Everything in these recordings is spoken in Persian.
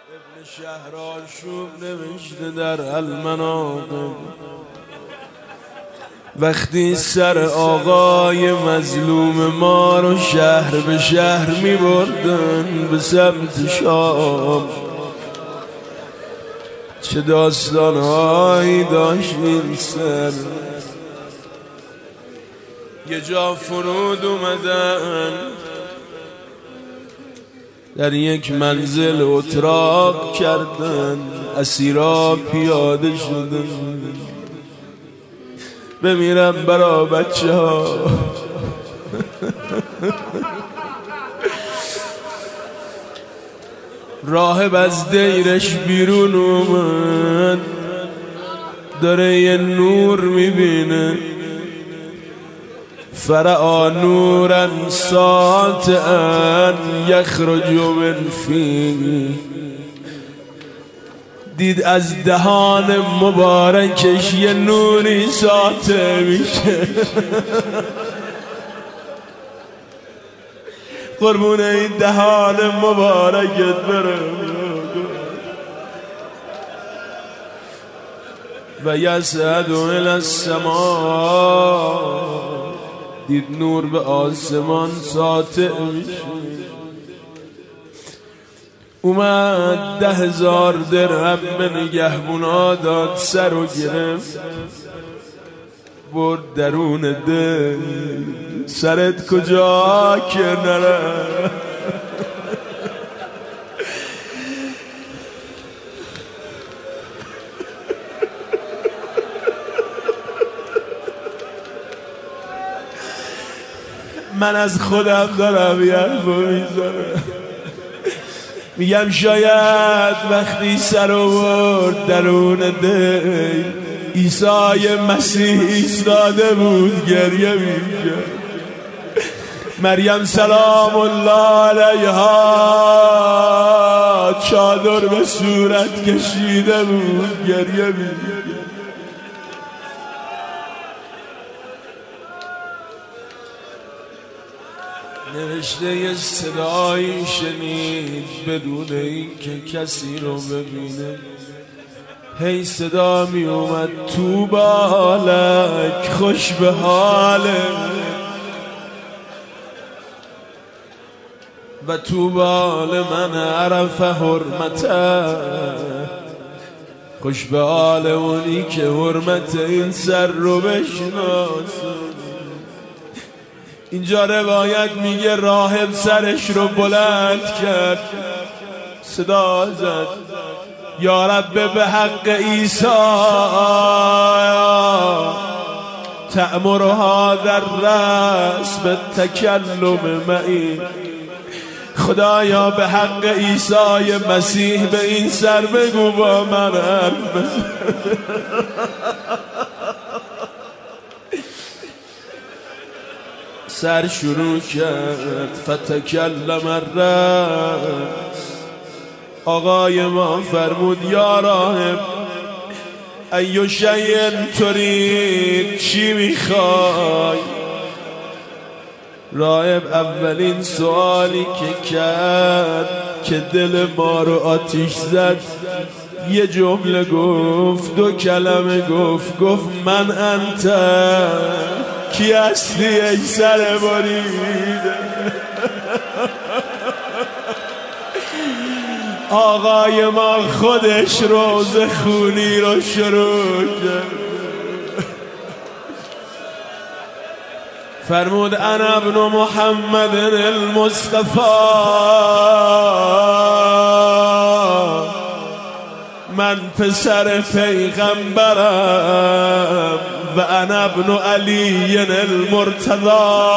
ابن شهرآشوب نوشته در المناقب وقتی سر آقای مظلوم ما رو شهر به شهر می بردن به سمت شام، چه داستانهایی داشت این سر. یه جا فرود اومدن، در یک منزل اتراق کردن، اسیرا پیاده شدن بمیرم برا بچه ها. راهب از دیرش بیرون اومد، داره یه نور میبینه، فرعا نورا ساطعا یخرج من فیه، دید از دهان مبارکش یه نوری ساطع میشه. قربون این دهان مبارکت برم. و یصعد الی السماء، دید نور به آسمان ساطع میشه. اومد 10,000 درهم به نگهبونا داد، سر و گرفت برد درون دل. سرت کجا که نره؟ من از خودم دارم یه حرفو میزنم، میگم شاید وقتی سر آورد درون دل عیسی مسیح ایستاده بود گریه میکرد. مریم سلام الله علیها چادر به صورت کشیده بود گریه میکرد. نوشته یه صدایی شنید بدون این که کسی رو ببینه، هی صدا می اومد تو بالک خوش به حاله و تو بال من عرف حرمته، خوش به حال اونی که حرمت این سر رو بشناسه. اینجا روایت میگه راهب سرش رو بلند کرد، صدا زد یا رب به حق عیسی تأمر هذا الرأس بالتکلم معی. خدایا به حق عیسی مسیح به این سر بگو با من حرف بزن. سر شروع کرد فتکلم الرأس. آقای ما فرمود یا راهب ای شیء ترید، چی میخوای؟ راهب اولین سوالی که کرد که دل ما رو آتیش زد، یه جمله گفت، 2 کلمه گفت من انت. کی هستی ای سر برید؟ آقای ما خودش روز خونی رو شروع کرد. فرمود انا ابن محمد المصطفى، من پسر پیغمبرم و انا ابن علی المرتضی،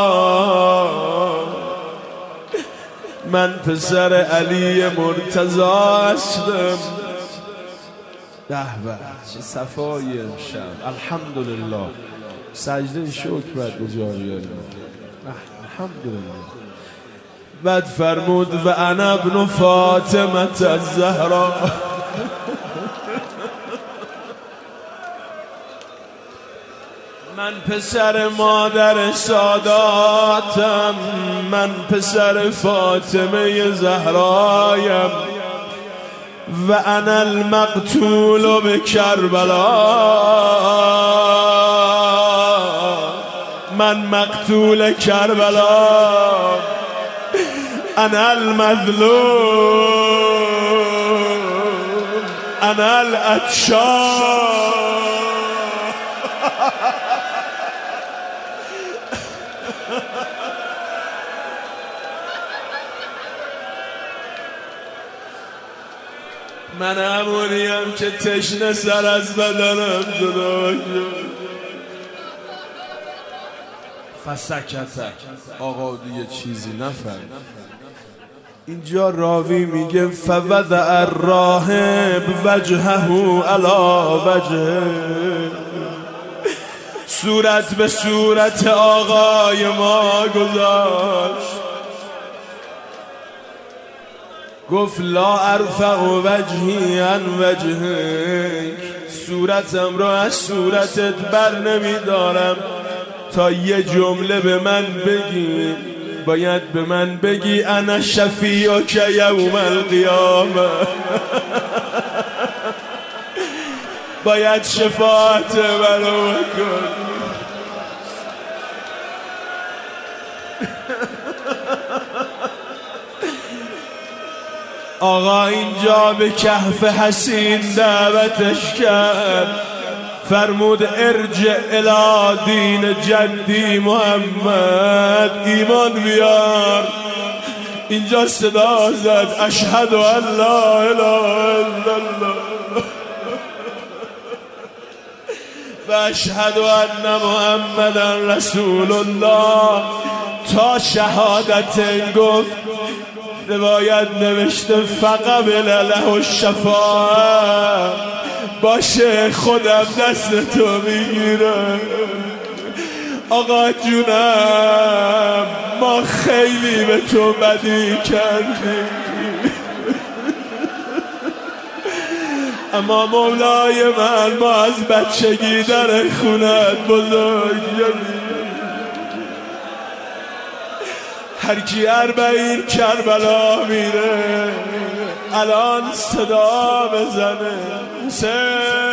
من پسر علی مرتضی هستم. به به چه صفای امشب، الحمدلله. سجده شکر باید به جا بیاریم، الحمدلله. بعد فرمود و انا ابن فاطمه الزهرا، من پسر مادر ساداتم، من پسر فاطمه زهرایم. و انا المقتول به کربلا، من مقتول کربلا، انا المظلوم، انا العطشان. من همونیم که تشنه سر از بدنم جدا شد. فسکت، آقا دیگه چیزی نفهم. اینجا راوی میگه فوضع الراهب وجهه علی وجهه، صورت به صورت آقای ما گذاشت. گفت لا ارفع وجهی عن وجهک، صورتم را از صورتت بر نمیدارم تا یه جمله به من بگی. باید به من بگی انا شفیعک یوم القیامه. باید شفاعت منو بکنی. آقا اینجا به کهف حسین دعوتش کرد، فرمود ارجع الی دین جدی محمد، ایمان بیار. اینجا صدا زد اشهد ان لا اله الا الله و اشهد ان محمدا رسول الله. تا شهادت گفت، روایت نوشته فقبل له الشفاعه، باشه خودم دست تو میگیرم. آقا جونم ما خیلی به تو بدی کردیم، اما مولای من ما از بچگی در خونت بزرگ شدیم. هر کی 40 کربلا میره الان صدا بزنه حسین.